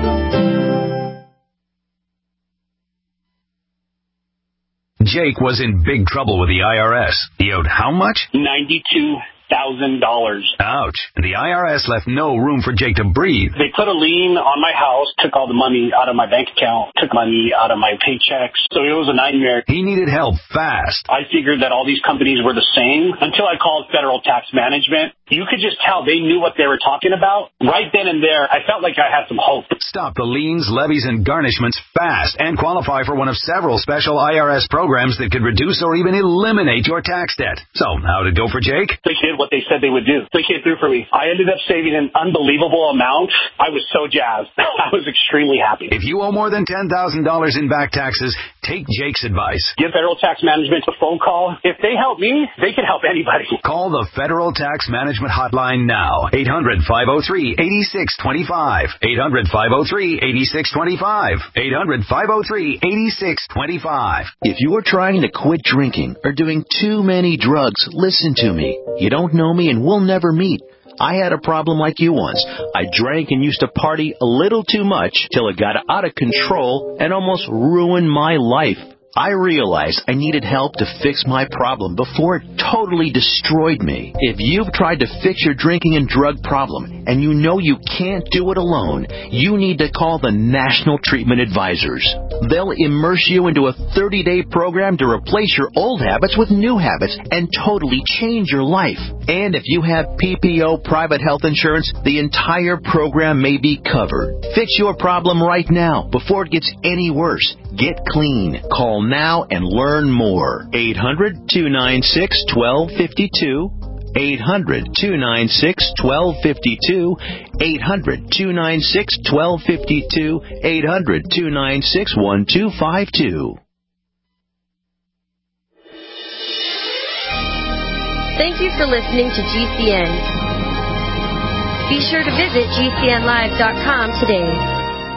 Jake was in big trouble with the I R S. He owed how much? ninety-two thousand dollars. Ouch. And the I R S left no room for Jake to breathe. They put a lien on my house, took all the money out of my bank account, took money out of my paychecks. So it was a nightmare. He needed help fast. I figured that all these companies were the same until I called Federal Tax Management. You could just tell they knew what they were talking about. Right then and there, I felt like I had some hope. Stop the liens, levies, and garnishments fast and qualify for one of several special I R S programs that could reduce or even eliminate your tax debt. So, how did it go for Jake? They did what they said they would do. They came through for me. I ended up saving an unbelievable amount. I was so jazzed. I was extremely happy. If you owe more than ten thousand dollars in back taxes, take Jake's advice. Give Federal Tax Management a phone call. If they help me, they can help anybody. Call the Federal Tax Management Hotline now. eight hundred, five oh three, eight six two five. eight hundred, five oh three, eight six two five. eight hundred, five oh three, eight six two five. If you're trying to quit drinking or doing too many drugs, listen to me. You don't know me and we'll never meet. I had a problem like you once. I drank and used to party a little too much till it got out of control and almost ruined my life. I realized I needed help to fix my problem before it totally destroyed me. If you've tried to fix your drinking and drug problem and you know you can't do it alone, you need to call the National Treatment Advisors. They'll immerse you into a thirty-day program to replace your old habits with new habits and totally change your life. And if you have P P O private health insurance, the entire program may be covered. Fix your problem right now before it gets any worse. Get clean. Call now and learn more. eight hundred, two nine six, one two five two. eight hundred, two nine six, one two five two. eight hundred, two nine six, one two five two. eight hundred, two nine six, one two five two. Thank you for listening to G C N. Be sure to visit G C N live dot com today.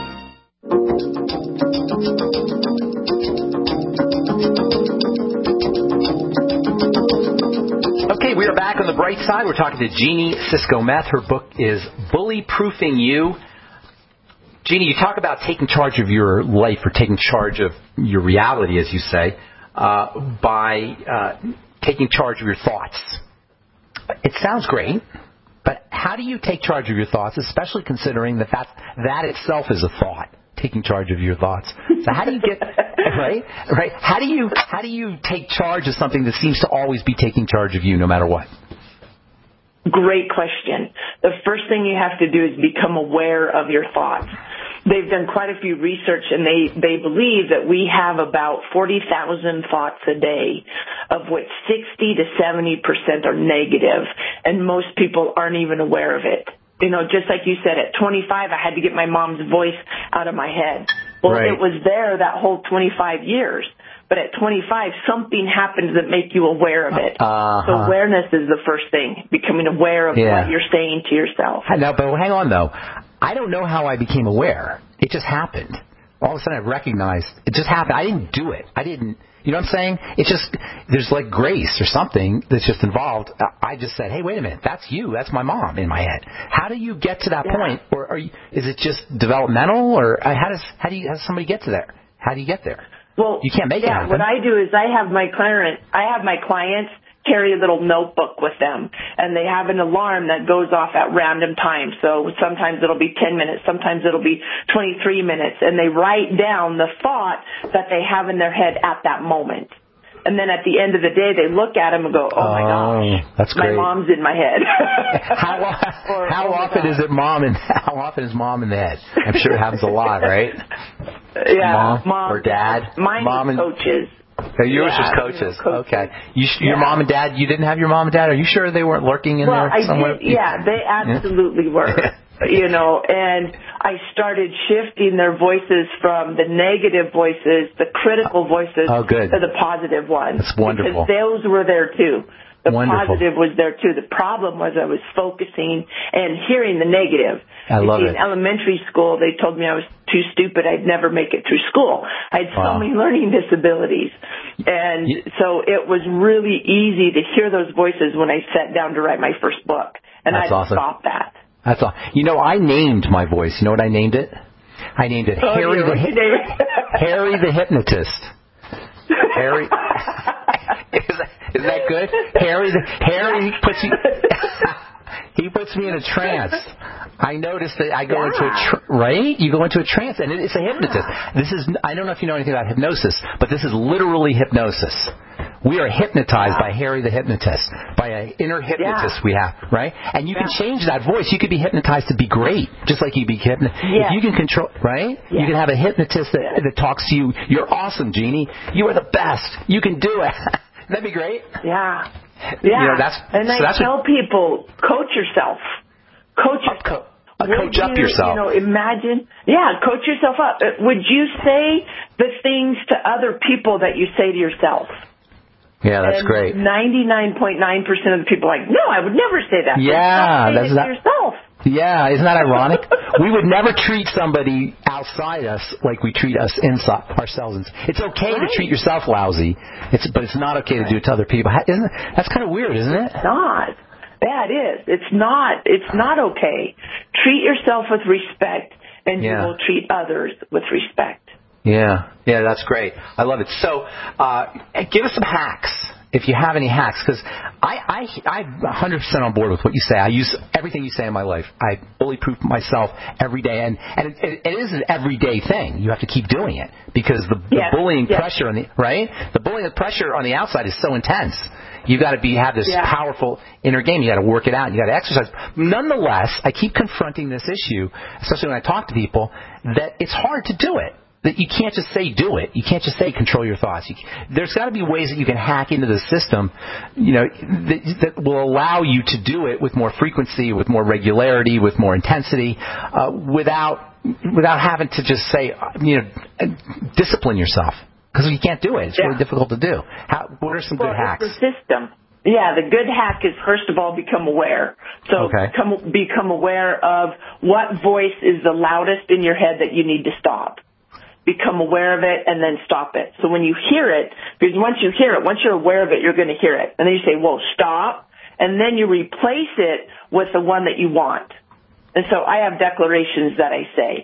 Okay, we are back on the bright side. We're talking to Jeannie Cisco-Meth. Her book is Bully Proofing You. Jeannie, you talk about taking charge of your life or taking charge of your reality, as you say, uh, by uh, taking charge of your thoughts. It sounds great, but how do you take charge of your thoughts, especially considering that that, that itself is a thought? Taking charge of your thoughts. So how do you get right? Right? How do you how do you take charge of something that seems to always be taking charge of you, no matter what? Great question. The first thing you have to do is become aware of your thoughts. They've done quite a few research, and they, they believe that we have about forty thousand thoughts a day, of which sixty to seventy percent are negative, and most people aren't even aware of it. You know, just like you said, at twenty-five, I had to get my mom's voice out of my head. Well, right. It was there that whole twenty-five years. But at twenty-five, something happens that make you aware of it. Uh-huh. So awareness is the first thing, becoming aware of yeah. what you're saying to yourself. No, but hang on, though. I don't know how I became aware. It just happened. All of a sudden, I recognized it just happened. I didn't do it. I didn't. You know what I'm saying? It's just, there's like grace or something that's just involved. I just said, hey, wait a minute, that's you, that's my mom in my head. How do you get to that yeah. point? Or are you, is it just developmental? Or how does, how do you, how does somebody get to there? How do you get there? Well, you can't make yeah, it happen. What I do is I have my client, I have my clients carry a little notebook with them, and they have an alarm that goes off at random times. So sometimes it'll be ten minutes, sometimes it'll be twenty-three minutes, and they write down the thought that they have in their head at that moment. And then at the end of the day, they look at them and go, oh, my gosh, oh, that's great. My mom's in my head. how or, how oh often is it mom in, how often is mom in the head? I'm sure it happens a lot, right? Yeah. Mom, mom or dad? Mine mom and coaches. Oh, yours yeah, is coaches. You know, coaches. Okay. You, your yeah. mom and dad, you didn't have your mom and dad? Are you sure they weren't lurking in well, there I somewhere? Did, yeah, they absolutely yeah. were. You know, and I started shifting their voices from the negative voices, the critical voices, oh, good. to the positive ones. That's wonderful. Because those were there too. The Wonderful. positive was there, too. The problem was I was focusing and hearing the negative. I love see, it. In elementary school, they told me I was too stupid. I'd never make it through school. I had Wow. so many learning disabilities. And so it was really easy to hear those voices when I sat down to write my first book. And That's I'd awesome. stop that. That's all. You know, I named my voice. You know what I named it? I named it Oh, Harry yeah, the what'd you Hy- name it? Harry the Hypnotist. Harry. is, that, is that good? Harry the Harry puts you. He puts me in a trance. I notice that I go Yeah. into a tr- right. You go into a trance, and it's a hypnotist. This is. I don't know if you know anything about hypnosis, but this is literally hypnosis. We are hypnotized Yeah. by Harry the Hypnotist, by an inner hypnotist Yeah. we have, right? And you Yeah. can change that voice. You could be hypnotized to be great, just like you be hypnotized. Yes. If you can control, right? Yeah. You can have a hypnotist that, Yeah. that talks to you. You're awesome, Jeannie. You are the best. You can do it. That'd be great. Yeah. Yeah. You know, that's, and so I that's tell what, people, coach yourself. Coach yourself. uh, coach Would up you, yourself. You know, imagine, yeah, coach yourself up. Uh, Would you say the things to other people that you say to yourself? Yeah, that's and great. ninety-nine point nine percent of the people are like, no, I would never say that. Yeah, Stop saying that's it to not- yourself. Yeah, isn't that ironic? We would never treat somebody outside us like we treat us inside ourselves. It's okay Right. to treat yourself lousy, it's but it's not okay to do it to other people. How- Isn't it? That's kind of weird, isn't it? It's not. Yeah, it is. It's not. It's not okay. Treat yourself with respect, and Yeah. you will treat others with respect. Yeah, yeah, that's great. I love it. So, uh, give us some hacks if you have any hacks, because I, I, I'm one hundred percent on board with what you say. I use everything you say in my life. I bully-proof myself every day, and and it, it is an everyday thing. You have to keep doing it because the, the Yes, bullying yes. pressure on the right, the bullying pressure on the outside is so intense. You got to be have this Yeah. powerful inner game. You got to work it out. You got to exercise. Nonetheless, I keep confronting this issue, especially when I talk to people, that it's hard to do it. That you can't just say do it. You can't just say control your thoughts. You, there's got to be ways that you can hack into the system, you know, that, that will allow you to do it with more frequency, with more regularity, with more intensity, uh, without without having to just say, you know, discipline yourself. Because you can't do it. It's Yeah. really difficult to do. How, what are some well, good hacks? It's the system. Yeah, the good hack is, first of all, become aware. So Okay. come, become aware of what voice is the loudest in your head that you need to stop. Become aware of it and then stop it. So when you hear it, because once you hear it, once you're aware of it, you're going to hear it. And then you say, well, stop. And then you replace it with the one that you want. And so I have declarations that I say.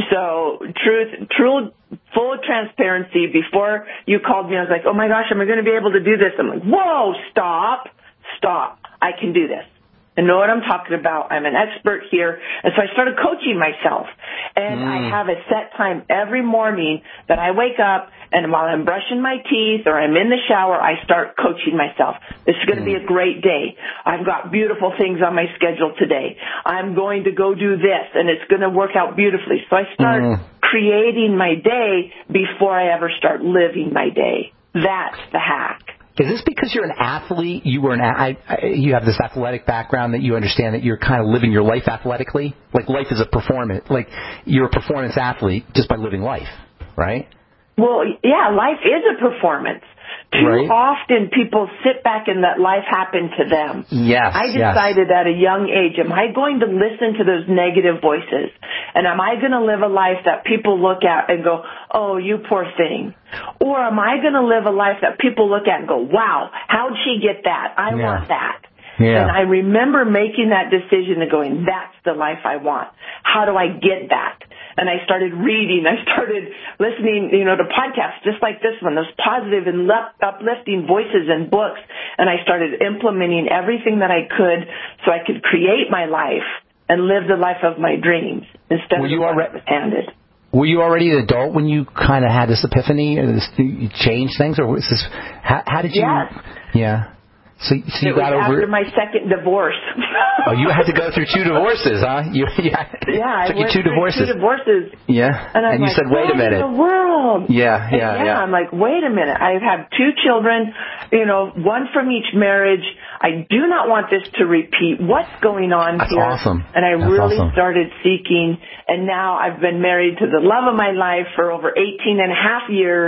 So truth, true, full transparency. Before you called me, I was like, oh my gosh, am I going to be able to do this? I'm like, whoa, stop, stop. I can do this. I know what I'm talking about. I'm an expert here. And so I started coaching myself. And Mm. I have a set time every morning that I wake up, and while I'm brushing my teeth or I'm in the shower, I start coaching myself. This is going to Mm. be a great day. I've got beautiful things on my schedule today. I'm going to go do this, and it's going to work out beautifully. So I start Mm. creating my day before I ever start living my day. That's the hack. Is this because you're an athlete? You were an I, I, you have this athletic background that you understand that you're kind of living your life athletically. Like life is a performance. Like you're a performance athlete just by living life, right? Well, yeah, life is a performance. Too Right. often people sit back and let life happen to them. Yes. I yes. decided at a young age, am I going to listen to those negative voices? And am I going to live a life that people look at and go, oh, you poor thing? Or am I going to live a life that people look at and go, wow, how'd she get that? I Yeah. want that. Yeah. And I remember making that decision and going, that's the life I want. How do I get that? And I started reading. I started listening, you know, to podcasts just like this one, those positive and uplifting voices and books. And I started implementing everything that I could so I could create my life and live the life of my dreams instead Were of you what already- I was handed. Were you already an adult when you kind of had this epiphany, or this, you changed things, or was this? How, how did you? Yes. Yeah. So, so you It got was over. after my second divorce. Oh, you had to go through two divorces, huh? You, yeah. Yeah, Took I you went two through divorces. two divorces. Yeah. And, I'm you like, said, wait a what minute. in the world? Yeah, And yeah, yeah, yeah. I'm like, wait a minute. I have two children, you know, one from each marriage. I do not want this to repeat. What's going on That's here? awesome. And I That's really awesome. started seeking, and now I've been married to the love of my life for over eighteen and a half years,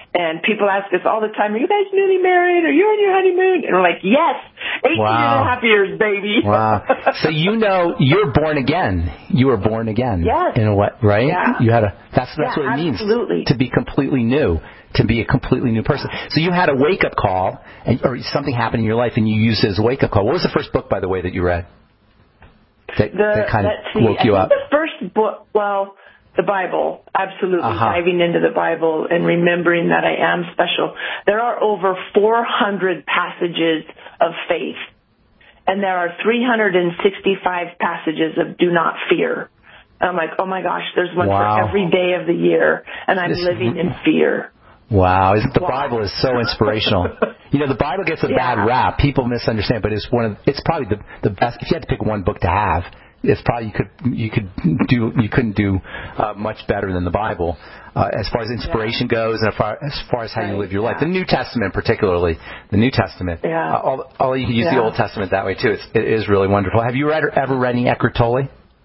And people ask us all the time, are you guys newly married? Are you on your honeymoon? And we're like, yes, eighteen wow. and a half years, baby. Wow. So you know you're born again. You were born again. Yes. In a way, right? Yeah. You had a, that's, that's yeah, what it absolutely. means to be completely new, to be a completely new person. So you had a wake-up call, and, or something happened in your life, and you used it as a wake-up call. What was the first book, by the way, that you read that, the, that kind of see, woke you I up? think the first book, well, the Bible, absolutely, uh-huh. diving into the Bible and remembering that I am special. There are over four hundred passages of faith, and there are three hundred sixty-five passages of do not fear. I'm like, oh my gosh, there's one wow. for every day of the year, and I'm this, living in fear. Wow, isn't the wow. Bible is so inspirational? You know, the Bible gets a yeah. bad rap. People misunderstand, but it's one of it's probably the the best. If you had to pick one book to have, it's probably you could you could do you couldn't do uh, much better than the Bible uh, as far as inspiration yeah. goes, and as far, as far as how right. you live your life. Yeah. The New Testament, particularly the New Testament. Yeah. Uh, all, all you can use yeah. the Old Testament that way too. It's, it is really wonderful. Have you read ever read any Eckhart Tolle?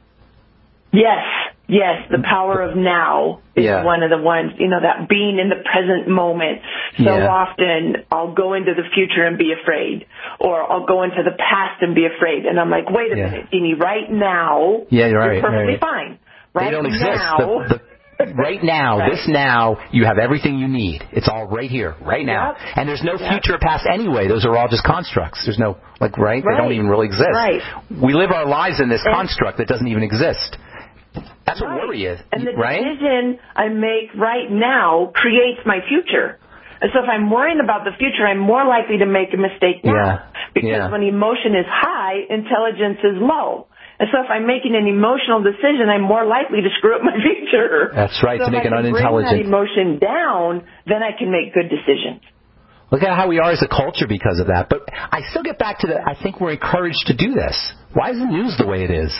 Yes. Yes, the power of now is yeah. one of the ones, you know, that being in the present moment. So yeah. often I'll go into the future and be afraid, or I'll go into the past and be afraid. And I'm like, wait a yeah. minute, Jeannie, right now, yeah, you're, right, you're perfectly right. fine. Right they don't exist. now. The, the, right now, right. this now, you have everything you need. It's all right here, right now. Yep. And there's no yep. future or past anyway. Those are all just constructs. There's no, like, right? right? They don't even really exist. Right. We live our lives in this and, construct that doesn't even exist. That's what right. worry is, and the right? decision I make right now creates my future. And so if I'm worrying about the future, I'm more likely to make a mistake now. Yeah. Because yeah. when emotion is high, intelligence is low. And so if I'm making an emotional decision, I'm more likely to screw up my future. That's right, so to make if an I can unintelligent. bring that emotion down, then I can make good decisions. Look at how we are as a culture because of that. But I still get back to the, I think we're encouraged to do this. Why is the news the way it is?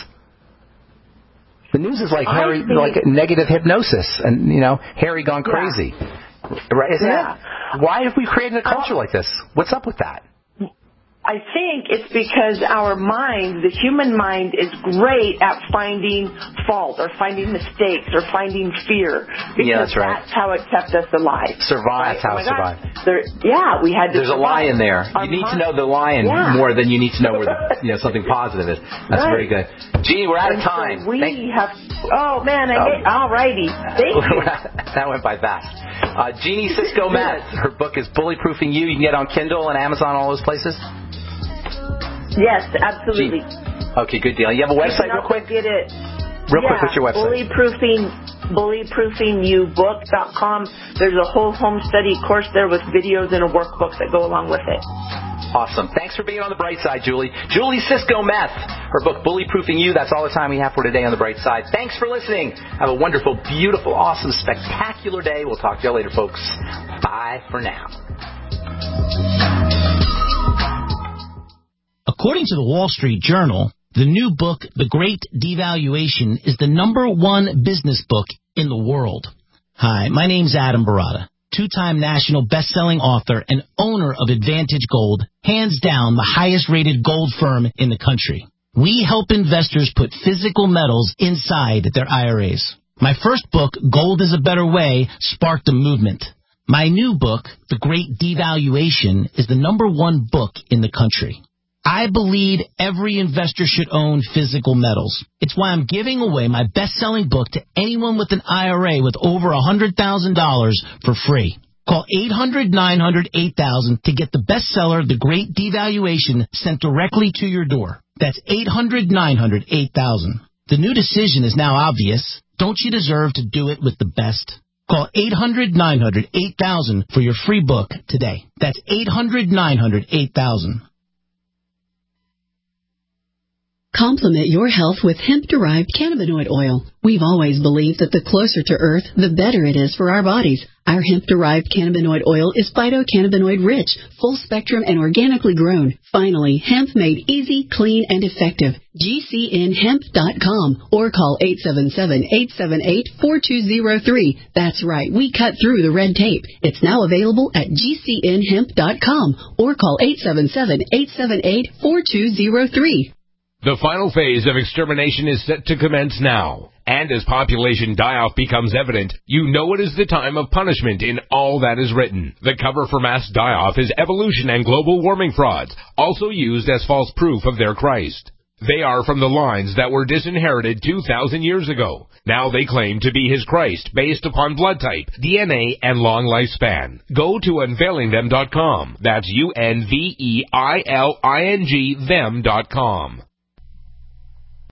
The news is like Harry, think, like negative hypnosis, and you know, Harry gone crazy, yeah. right? Isn't yeah. it? Why have we created a culture like this? What's up with that? I think it's because our mind, the human mind, is great at finding fault or finding mistakes or finding fear. Because yeah, that's right. That's how it kept us alive. Survive. Right? That's how oh it survived. There, yeah, we had to There's survive. a lion there. Our you need mind, to know the lion yeah. more than you need to know where the, you know, something positive is. That's right. very good. Gee, we're out and of time. So we Thank- have. Oh man, I oh. hit. All righty. Thank you. That went by fast. Uh, Jeannie Cisco Meth. Her book is Bullyproofing You. You can get it on Kindle and Amazon, all those places. Yes, absolutely. Gee. Okay, good deal. You have a website, real quick? Get it. Real yeah, quick, what's your website? Bullyproofing, bullyproofing you book dot com. There's a whole home study course there with videos and a workbook that go along with it. Awesome. Thanks for being on the bright side, Julie. Julie Cisco Meth. Her book, Bullyproofing You. That's all the time we have for today on the bright side. Thanks for listening. Have a wonderful, beautiful, awesome, spectacular day. We'll talk to you later, folks. Bye for now. According to the Wall Street Journal, the new book, The Great Devaluation, is the number one business book in the world. Hi, my name's Adam Barata, two-time national best-selling author and owner of Advantage Gold, hands down the highest-rated gold firm in the country. We help investors put physical metals inside their I R As. My first book, Gold is a Better Way, sparked a movement. My new book, The Great Devaluation, is the number one book in the country. I believe every investor should own physical metals. It's why I'm giving away my best-selling book to anyone with an I R A with over one hundred thousand dollars for free. Call eight hundred, nine hundred, eight thousand to get the bestseller, The Great Devaluation, sent directly to your door. That's eight hundred, nine hundred, eight thousand. The new decision is now obvious. Don't you deserve to do it with the best? Call eight hundred, nine hundred, eight thousand for your free book today. That's eight hundred, nine hundred, eight thousand. Complement your health with hemp-derived cannabinoid oil. We've always believed that the closer to Earth, the better it is for our bodies. Our hemp-derived cannabinoid oil is phytocannabinoid-rich, full-spectrum, and organically grown. Finally, hemp made easy, clean, and effective. G C N hemp dot com or call eight seven seven, eight seven eight, four two zero three. That's right, we cut through the red tape. It's now available at G C N hemp dot com or call eight seven seven, eight seven eight, four two zero three. The final phase of extermination is set to commence now. And as population die-off becomes evident, you know it is the time of punishment in all that is written. The cover for mass die-off is evolution and global warming frauds, also used as false proof of their Christ. They are from the lines that were disinherited two thousand years ago. Now they claim to be his Christ based upon blood type, D N A, and long lifespan. Go to unveiling them dot com. That's U N V E I L I N G them dot com.